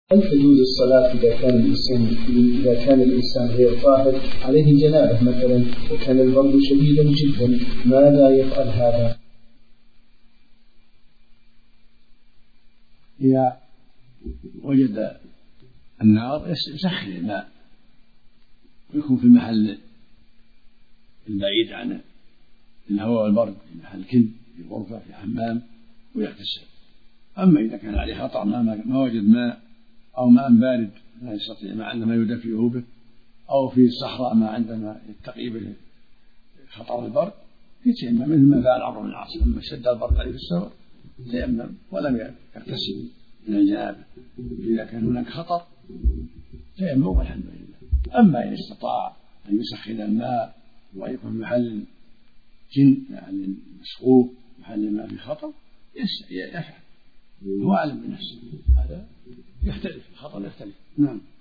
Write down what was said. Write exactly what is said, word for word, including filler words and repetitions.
هل تجوز الصلاة إذا كان الإنسان إذا كان الإنسان غير طاهر عليه جنابة مثلا وكان البرد شديدا جدا، ماذا يفعل هذا؟ إذا وجد النار يسخن الماء ويكون في المحل البعيد عن الهواء والبرد، في محل كن في غرفة في حمام ويغتسل. أما إذا كان عليه خطر ما وجد ماء أو ماء بارد لا يستطيع ما عنده ما يدفئه به، أو في الصحراء ما عندما يتقي به خطر البرد يتيمم مثل ما فعل عمرو بن العاص لما اشتد البرد عليه في السفر تيمم ولم يغتسل من الجنابة. إذا كان هناك خطر تيمم والحمد لله. أما إن استطاع أن يسخن الماء ويكون في محل جن محل مسخوف محل ما في خطر يفعل، هو أعلم بنفسه، هذا يختلف، الخطر يختلف. نعم.